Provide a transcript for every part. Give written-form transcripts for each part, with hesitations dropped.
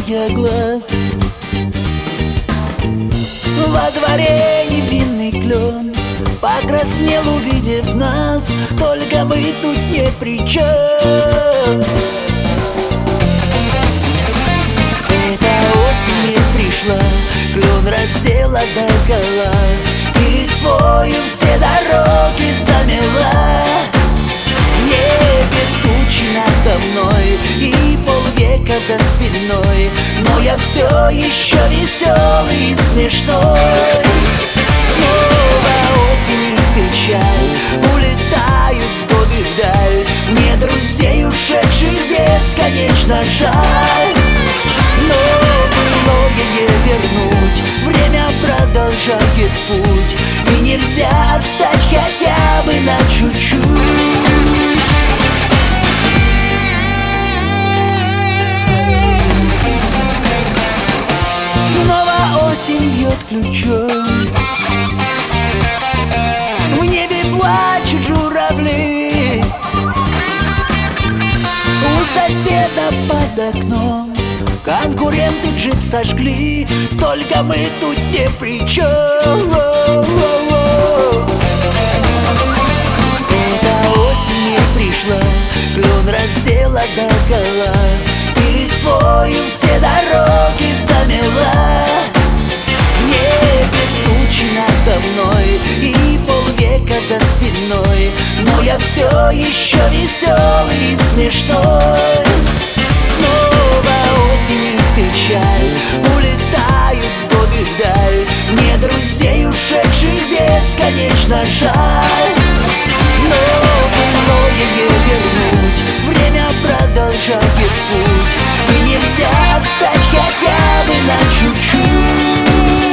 зеленее глаз. Во дворе невинный клен покраснел, увидев нас, только мы тут не при чем. Эта осень не пришла, клен раздела догола, и листвою все дороги замела. В небе тучи надо мной и полвека за спиной, но я все еще веселый и смешной. Снова осень и печаль, улетают годы вдаль, мне друзей ушедших бесконечно жаль. Но былое не вернуть, время продолжает путь, и нельзя отстать хотя бы на чуть-чуть. Снова осень бьет ключом, в небе плачут журавли, у соседа под окном конкуренты джип сожгли, только мы тут не при чем. Эта осень не пришла, клен раздела догола, и листвою все дороги замела. В небе тучи надо мной и полвека за спиной, но я все еще веселый и смешной. Снова осень и печаль, улетают годы вдаль, мне друзей ушедших бесконечно жаль. Но былое не вернуть, время продолжает путь, и нельзя отстать хотя бы на чуть-чуть.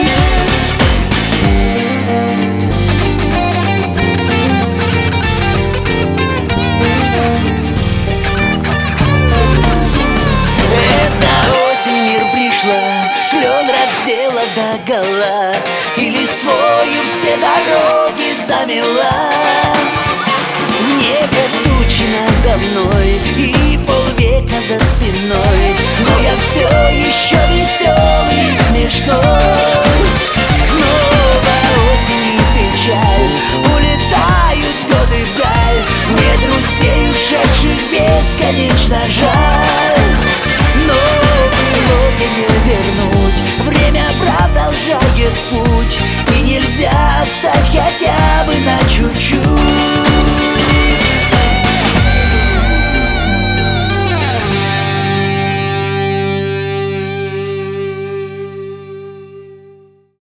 Клен раздела догола, и листвою все дороги замела. В небе тучи надо мной и полвека за спиной, но я все еще веселый и смешной. Снова осень и печаль, улетают годы вдаль, мне друзей ушедших бесконечно жаль.